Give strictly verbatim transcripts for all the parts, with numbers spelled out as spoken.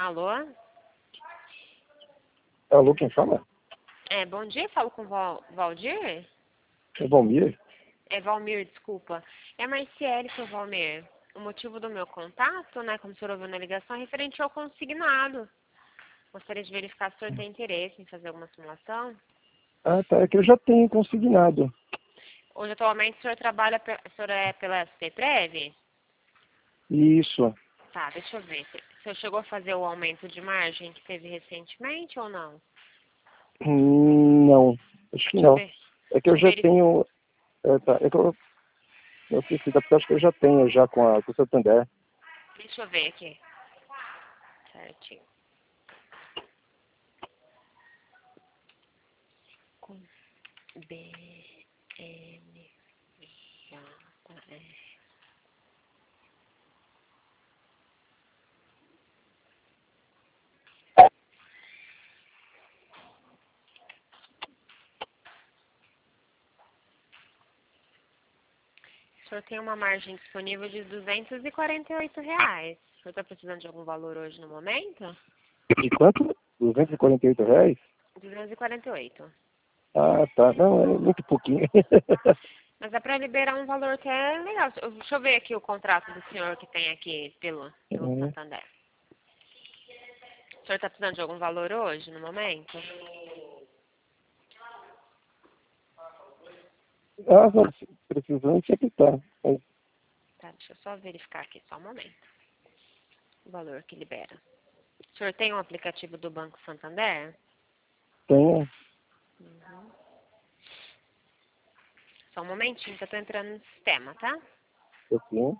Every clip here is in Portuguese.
Alô? Alô, quem fala? É, bom dia, falo com Val Valdir? É Valmir? É Valmir, desculpa. É Marciele, seu Valmir. O motivo do meu contato, né, como o senhor ouviu na ligação, é referente ao consignado. Gostaria de verificar se o senhor tem interesse em fazer alguma simulação. Ah, tá. É que eu já tenho consignado. Hoje, atualmente, o senhor trabalha, pe- o senhor é pela S P Prev? Isso. Tá, deixa eu ver. O senhor chegou a fazer o aumento de margem que teve recentemente ou não? Hum, não. Acho que Deixa eu não. ver. É que eu já Veri... tenho... É, tá. É que eu... Eu esqueci, porque eu acho que eu já tenho já com, a, com o Santander. Deixa eu ver aqui. Certinho. Com B, N, J, R. O senhor tem uma margem disponível de duzentos e quarenta e oito reais. O senhor está precisando de algum valor hoje no momento? E quanto? duzentos e quarenta e oito reais? duzentos e quarenta e oito. Ah, tá. Não, é muito pouquinho. Mas é para liberar um valor que é legal. Deixa eu ver aqui o contrato do senhor que tem aqui pelo, pelo Uhum. Santander. O senhor está precisando de algum valor hoje, no momento? Ah, não, se- precisando sempre tá. Mas Tá, deixa eu só verificar aqui, só um momento. O valor que libera. O senhor tem um aplicativo do Banco Santander? tenho. Uhum. Só um momentinho que eu tô entrando no sistema, tá? Eu tenho.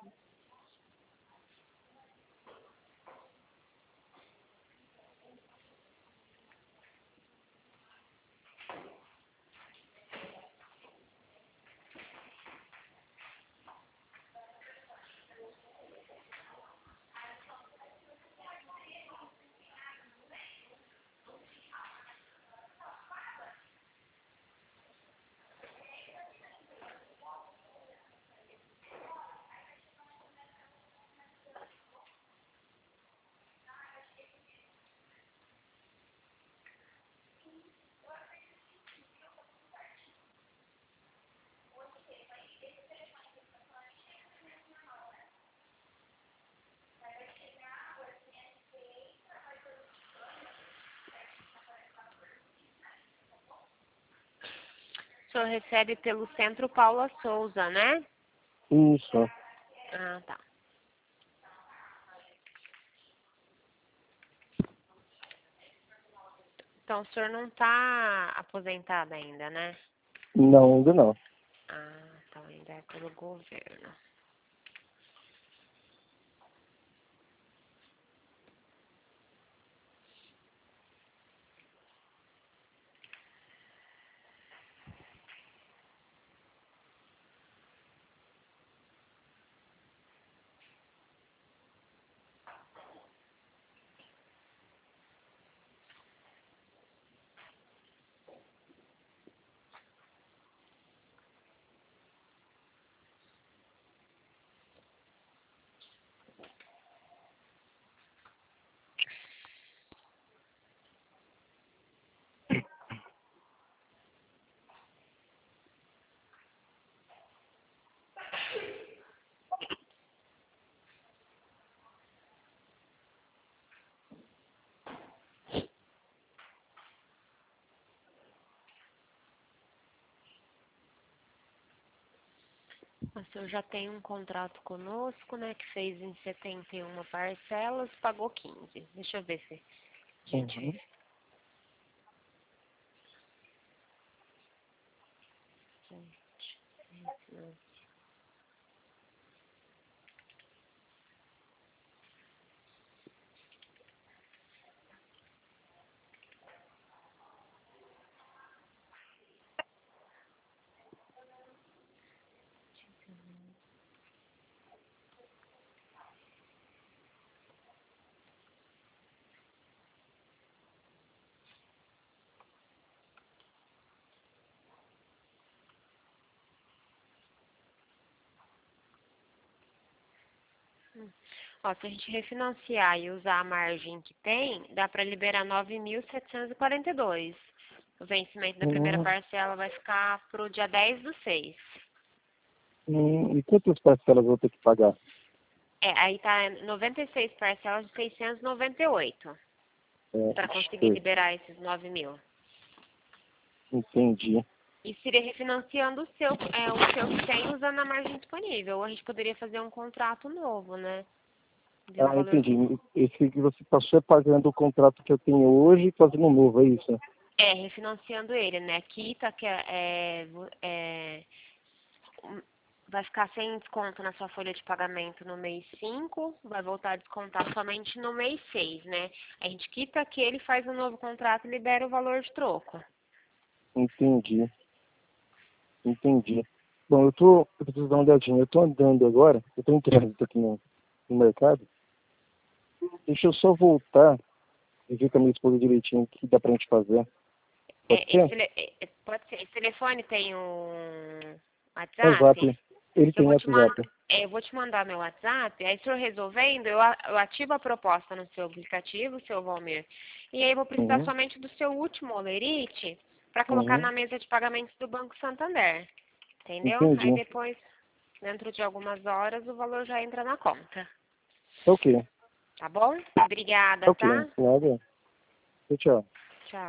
O senhor recebe pelo Centro Paula Souza, né? Isso. Ah, tá. Então o senhor não tá aposentado ainda, né? Não, ainda não. Ah, então ainda é pelo governo. O senhor já tem um contrato conosco, né? Que fez em setenta e uma parcelas, pagou quinze. Deixa eu ver se a Uhum. gente... Ó, se a gente refinanciar e usar a margem que tem, dá para liberar nove mil setecentos e quarenta e dois. O vencimento da primeira Hum, parcela vai ficar pro dia dez do seis. hum, e quantas parcelas eu vou ter que pagar? É, aí tá noventa e seis parcelas de seiscentos e noventa e oito É, para conseguir sei, liberar esses nove mil. entendi. E seria refinanciando o seu, é, o seu que tem usando a margem disponível. Ou a gente poderia fazer um contrato novo, né? De um Ah, valor. entendi. Esse que você passou é pagando o contrato que eu tenho hoje e fazendo um novo, é isso? É, refinanciando ele, né? Quita que é, é, é, um- vai ficar sem desconto na sua folha de pagamento no mês cinco, vai voltar a descontar somente no mês seis, né? A gente quita aquele, faz um novo contrato e libera o valor de troco. Entendi, entendi. Bom, eu tô, eu preciso dar uma olhadinha. Eu tô andando agora, eu tô em trânsito aqui no, no mercado. Deixa eu só voltar e ver com a minha esposa direitinho o que dá pra gente fazer. Pode É, esse, ser? tele- é, é, pode ser, esse telefone tem um WhatsApp? WhatsApp. Ele Eu tem vou te mandar, WhatsApp. eu vou te mandar meu WhatsApp, aí se eu resolvendo, eu, a- eu ativo a proposta no seu aplicativo, seu Valmir. E aí eu vou precisar Uhum, somente do seu último olerite para colocar uhum, na mesa de pagamentos do Banco Santander. Entendeu? Aí entendi. depois, dentro de algumas horas, o valor já entra na conta. Tá ok, Tá bom? tá Obrigada, ok. tá? Nada. Tchau, tchau.